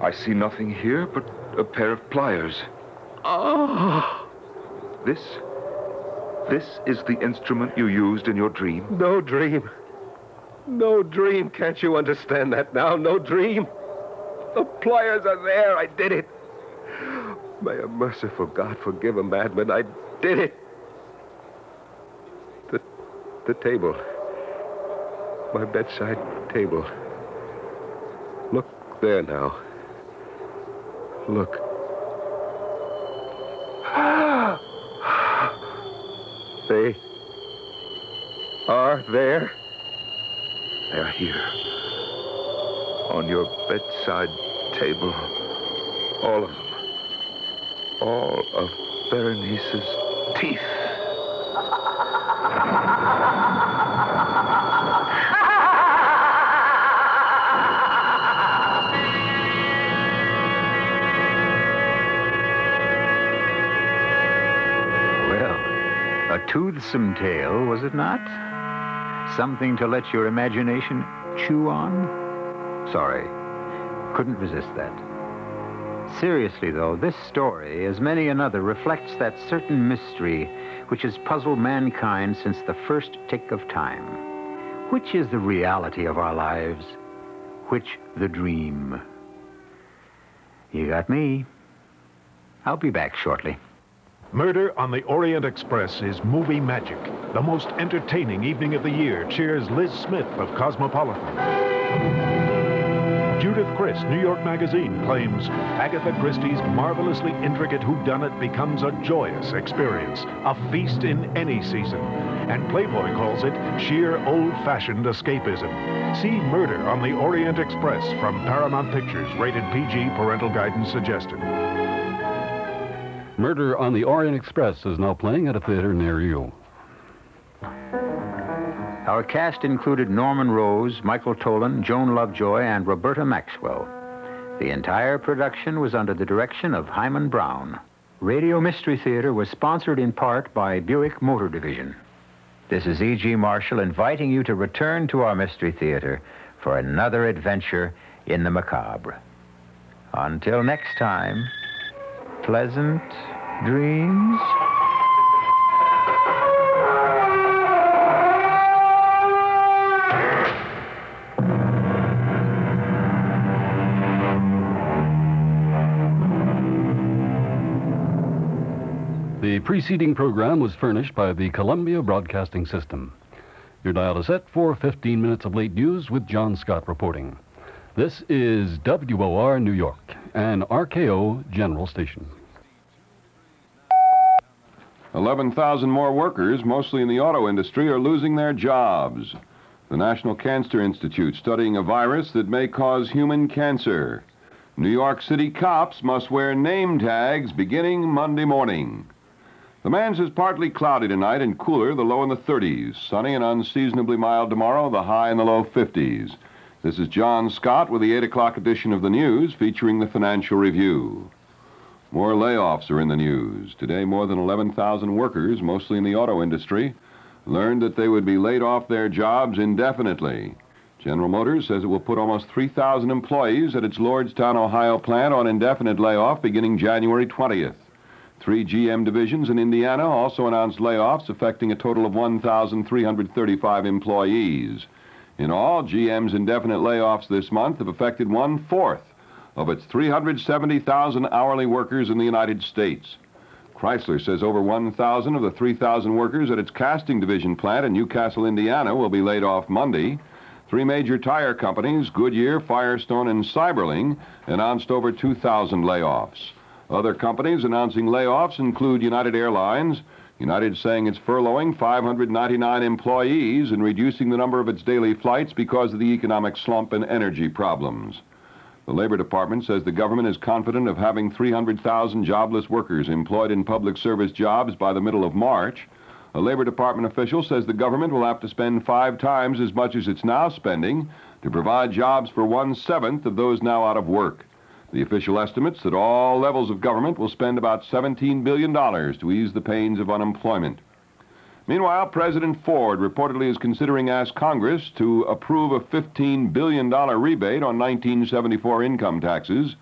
I see nothing here but a pair of pliers. Oh, This... This is the instrument you used in your dream? no dream. No dream. Can't you understand that now? No dream. The pliers are there. I did it. May a merciful God forgive a madman. I did it. The, the table. My bedside table. Look there now. Look. They are there. They're here. On your bedside table. All of them. All of Berenice's teeth. A toothsome tale, was it not? Something to let your imagination chew on? Sorry, couldn't resist that. Seriously, though, this story, as many another, reflects that certain mystery which has puzzled mankind since the first tick of time. Which is the reality of our lives? Which the dream? You got me. I'll be back shortly. Murder on the Orient Express is movie magic. The most entertaining evening of the year cheers Liz Smith of Cosmopolitan. Judith Chris, New York Magazine, claims Agatha Christie's marvelously intricate whodunit becomes a joyous experience, a feast in any season. And Playboy calls it sheer old-fashioned escapism. See Murder on the Orient Express from Paramount Pictures, rated P G, parental guidance suggested. Murder on the Orient Express is now playing at a theater near you. Our cast included Norman Rose, Michael Tolan, Joan Lovejoy, and Roberta Maxwell. The entire production was under the direction of Hyman Brown. Radio Mystery Theater was sponsored in part by Buick Motor Division. This is E G. Marshall inviting you to return to our Mystery Theater for another adventure in the macabre. Until next time, pleasant dreams. The preceding program was furnished by the Columbia Broadcasting System. Your dial is set for fifteen minutes of late news with John Scott reporting. This is W O R New York, an R K O General Station. eleven thousand more workers, mostly in the auto industry, are losing their jobs. The National Cancer Institute studying a virus that may cause human cancer. New York City cops must wear name tags beginning Monday morning. The Mans is partly cloudy tonight and cooler, the low in the thirties. Sunny and unseasonably mild tomorrow, the high in the low fifties. This is John Scott with the eight o'clock edition of the news featuring the Financial Review. More layoffs are in the news. Today, more than eleven thousand workers, mostly in the auto industry, learned that they would be laid off their jobs indefinitely. General Motors says it will put almost three thousand employees at its Lordstown, Ohio plant on indefinite layoff beginning January twentieth. Three G M divisions in Indiana also announced layoffs affecting a total of one thousand three hundred thirty-five employees. In all, G M's indefinite layoffs this month have affected one-fourth of its three hundred seventy thousand hourly workers in the United States. Chrysler says over one thousand of the three thousand workers at its casting division plant in Newcastle, Indiana, will be laid off Monday. Three major tire companies, Goodyear, Firestone, and Cyberling, announced over two thousand layoffs. Other companies announcing layoffs include United Airlines. United saying it's furloughing five hundred ninety-nine employees and reducing the number of its daily flights because of the economic slump and energy problems. The Labor Department says the government is confident of having three hundred thousand jobless workers employed in public service jobs by the middle of March. A Labor Department official says the government will have to spend five times as much as it's now spending to provide jobs for one-seventh of those now out of work. The official estimates that all levels of government will spend about seventeen billion dollars to ease the pains of unemployment. Meanwhile, President Ford reportedly is considering asking Congress to approve a fifteen billion dollars rebate on nineteen seventy-four income taxes.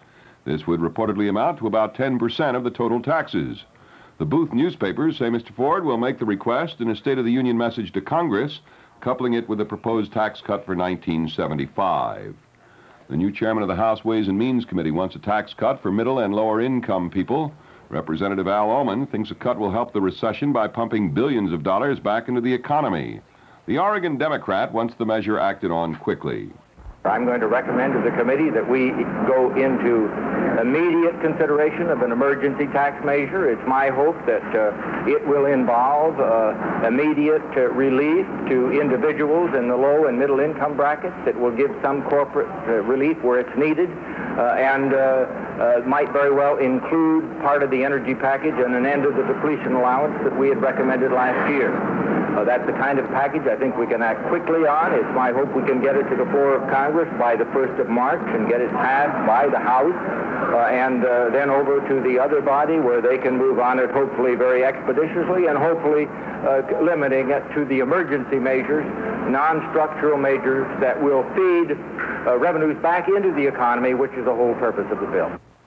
This would reportedly amount to about ten percent of the total taxes. The Booth newspapers say Mister Ford will make the request in a State of the Union message to Congress, coupling it with the proposed tax cut for nineteen seventy-five. The new chairman of the House Ways and Means Committee wants a tax cut for middle and lower income people. Representative Al Ullman thinks a cut will help the recession by pumping billions of dollars back into the economy. The Oregon Democrat wants the measure acted on quickly. I'm going to recommend to the committee that we go into immediate consideration of an emergency tax measure. It's my hope that uh, it will involve uh, immediate uh, relief to individuals in the low and middle income brackets. It will give some corporate uh, relief where it's needed, uh, and uh, uh, might very well include part of the energy package and an end of the depletion allowance that we had recommended last year. Uh, that's the kind of package I think we can act quickly on. It's my hope we can get it to the floor of Congress by the first of March and get it passed by the House, uh, and uh, then over to the other body where they can move on it hopefully very expeditiously and hopefully uh, limiting it to the emergency measures, non-structural measures that will feed uh, revenues back into the economy, which is the whole purpose of the bill.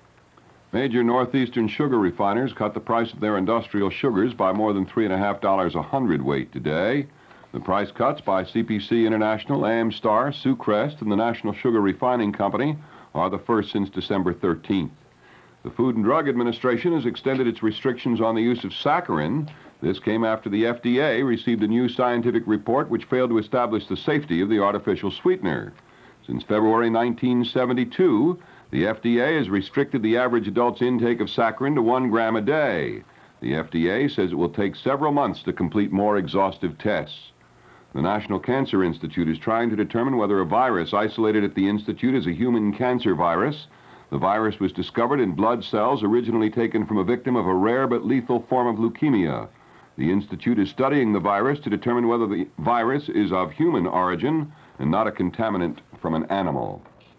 Major northeastern sugar refiners cut the price of their industrial sugars by more than three and a half dollars a hundredweight today. The price cuts by C P C International, Amstar, Sucrest, and the National Sugar Refining Company are the first since December thirteenth. The Food and Drug Administration has extended its restrictions on the use of saccharin. This came after the F D A received a new scientific report which failed to establish the safety of the artificial sweetener. Since February nineteen seventy-two, the F D A has restricted the average adult's intake of saccharin to one gram a day. The F D A says it will take several months to complete more exhaustive tests. The National Cancer Institute is trying to determine whether a virus isolated at the institute is a human cancer virus. The virus was discovered in blood cells originally taken from a victim of a rare but lethal form of leukemia. The institute is studying the virus to determine whether the virus is of human origin and not a contaminant from an animal.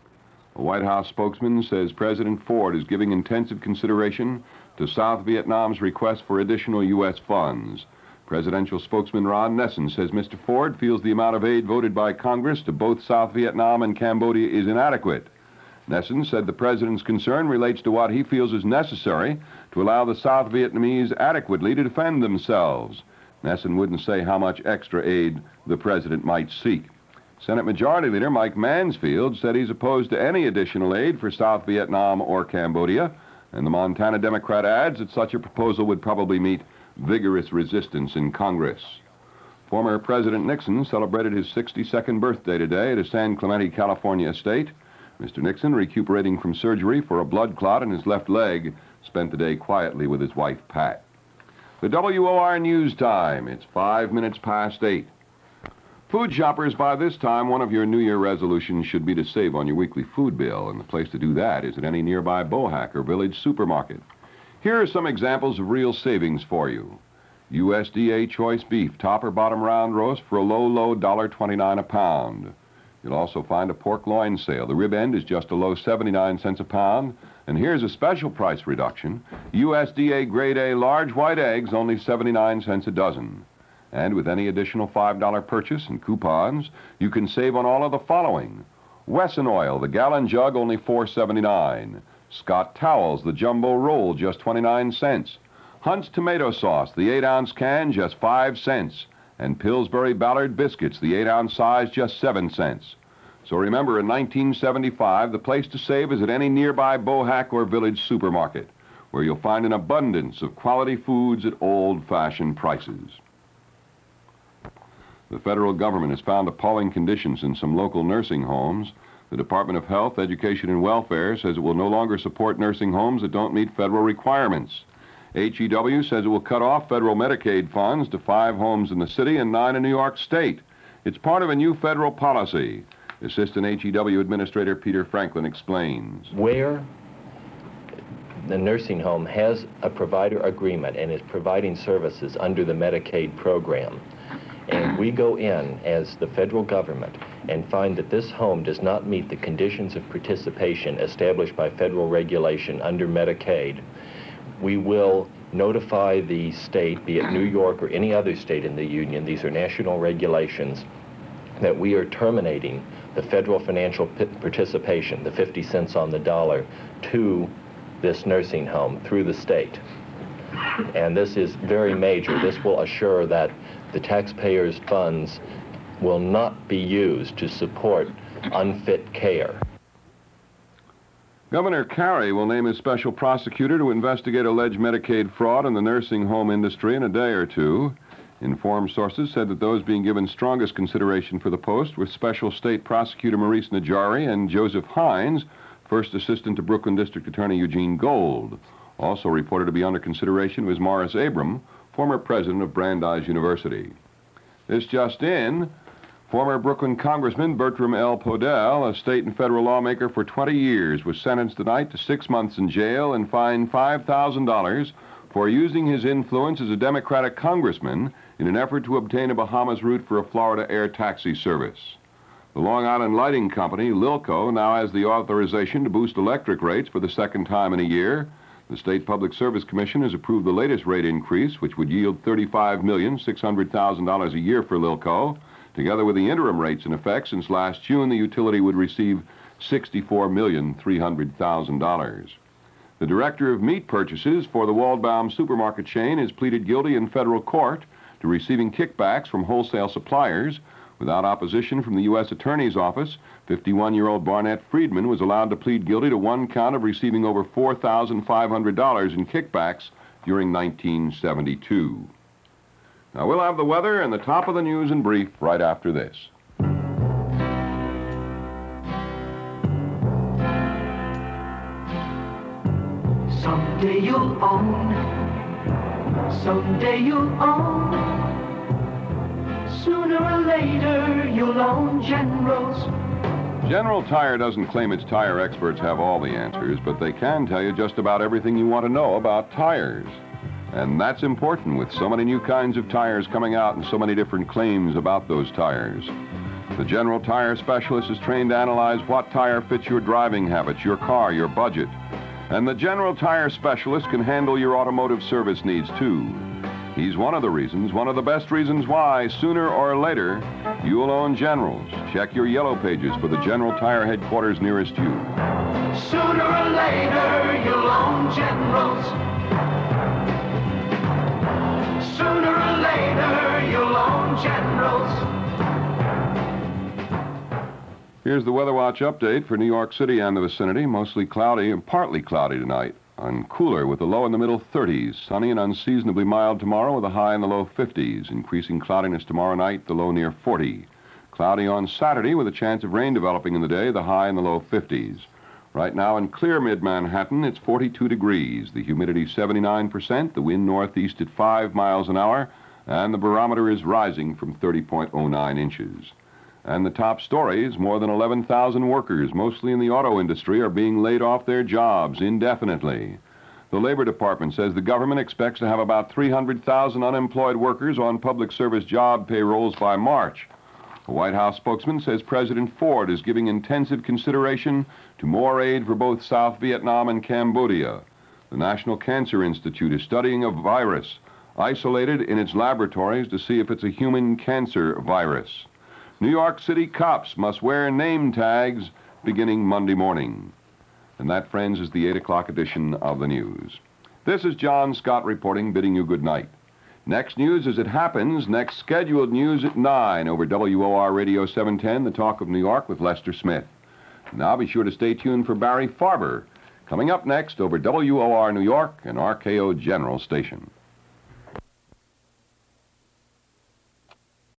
A White House spokesman says President Ford is giving intensive consideration to South Vietnam's request for additional U S funds. Presidential spokesman Ron Nessen says Mister Ford feels the amount of aid voted by Congress to both South Vietnam and Cambodia is inadequate. Nessen said the president's concern relates to what he feels is necessary to allow the South Vietnamese adequately to defend themselves. Nessen wouldn't say how much extra aid the president might seek. Senate Majority Leader Mike Mansfield said he's opposed to any additional aid for South Vietnam or Cambodia, and the Montana Democrat adds that such a proposal would probably meet vigorous resistance in Congress. Former President Nixon celebrated his sixty-second birthday today at his San Clemente, California estate. Mister Nixon, recuperating from surgery for a blood clot in his left leg, spent the day quietly with his wife, Pat. The W O R News Time. It's five minutes past eight. Food shoppers, by this time, one of your New Year resolutions should be to save on your weekly food bill, and the place to do that is at any nearby Bohack or Village supermarket. Here are some examples of real savings for you. U S D A choice beef, top or bottom round roast for a low, low one dollar twenty-nine a pound. You'll also find a pork loin sale. The rib end is just a low seventy-nine cents a pound. And here's a special price reduction. U S D A grade A large white eggs, only seventy-nine cents a dozen. And with any additional five dollar purchase and coupons, you can save on all of the following. Wesson oil, the gallon jug, only four seventy-nine. Scott towels, the jumbo roll, just twenty-nine cents. Hunt's tomato sauce, the eight ounce can, just five cents. And Pillsbury Ballard biscuits, the eight ounce size, just seven cents. So remember, in nineteen seventy-five, the place to save is at any nearby Bohack or Village supermarket, where you'll find an abundance of quality foods at old-fashioned prices. The federal government has found appalling conditions in some local nursing homes. The Department of Health, Education, and Welfare says it will no longer support nursing homes that don't meet federal requirements. H E W says it will cut off federal Medicaid funds to five homes in the city and nine in New York State. It's part of a new federal policy. Assistant H E W Administrator Peter Franklin explains. Where the nursing home has a provider agreement and is providing services under the Medicaid program, and we go in as the federal government and find that this home does not meet the conditions of participation established by federal regulation under Medicaid, we will notify the state, be it New York or any other state in the union, these are national regulations, that we are terminating the federal financial p- participation, the fifty cents on the dollar, to this nursing home through the state. And this is very major. This will assure that the taxpayers' funds will not be used to support unfit care. Governor Carey will name his special prosecutor to investigate alleged Medicaid fraud in the nursing home industry in a day or two. Informed sources said that those being given strongest consideration for the post were Special State Prosecutor Maurice Najari and Joseph Hines, First Assistant to Brooklyn District Attorney Eugene Gold. Also reported to be under consideration was Morris Abram, former president of Brandeis University. This just in, former Brooklyn Congressman Bertram L. Podell, a state and federal lawmaker for twenty years, was sentenced tonight to six months in jail and fined five thousand dollars for using his influence as a Democratic congressman in an effort to obtain a Bahamas route for a Florida air taxi service. The Long Island Lighting Company, Lilco, now has the authorization to boost electric rates for the second time in a year. The State Public Service Commission has approved the latest rate increase, which would yield thirty-five million six hundred thousand dollars a year for Lilco. Together with the interim rates in effect since last June, the utility would receive sixty-four million three hundred thousand dollars. The director of meat purchases for the Waldbaum supermarket chain has pleaded guilty in federal court to receiving kickbacks from wholesale suppliers. Without opposition from the U S Attorney's Office, fifty-one-year-old Barnett Friedman was allowed to plead guilty to one count of receiving over four thousand five hundred dollars in kickbacks during nineteen seventy-two. Now, we'll have the weather and the top of the news in brief right after this. Someday you'll own, someday you'll own, sooner or later you'll own General's. General Tire doesn't claim its tire experts have all the answers, but they can tell you just about everything you want to know about tires. And that's important with so many new kinds of tires coming out and so many different claims about those tires. The General Tire specialist is trained to analyze what tire fits your driving habits, your car, your budget. And the General Tire specialist can handle your automotive service needs, too. He's one of the reasons, one of the best reasons why, sooner or later, you'll own Generals. Check your yellow pages for the General Tire headquarters nearest you. Sooner or later you'll own Generals. Sooner or later you'll own Generals. Here's the Weather Watch update for New York City and the vicinity. Mostly cloudy and partly cloudy tonight. And cooler with a low in the middle thirties. Sunny and unseasonably mild tomorrow with a high in the low fifties. Increasing cloudiness tomorrow night, the low near forty. Cloudy on Saturday with a chance of rain developing in the day, the high in the low fifties. Right now in clear mid-Manhattan, it's forty-two degrees. The humidity seventy-nine percent, the wind northeast at five miles an hour, and the barometer is rising from thirty point oh nine inches. And the top stories, more than eleven thousand workers, mostly in the auto industry, are being laid off their jobs indefinitely. The Labor Department says the government expects to have about three hundred thousand unemployed workers on public service job payrolls by March. A White House spokesman says President Ford is giving intensive consideration to more aid for both South Vietnam and Cambodia. The National Cancer Institute is studying a virus isolated in its laboratories to see if it's a human cancer virus. New York City cops must wear name tags beginning Monday morning. And that, friends, is the eight o'clock edition of the news. This is John Scott reporting, bidding you good night. Next news as it happens, next scheduled news at nine over W O R Radio seven ten, The Talk of New York with Lester Smith. Now be sure to stay tuned for Barry Farber, coming up next over W O R New York and R K O General Station.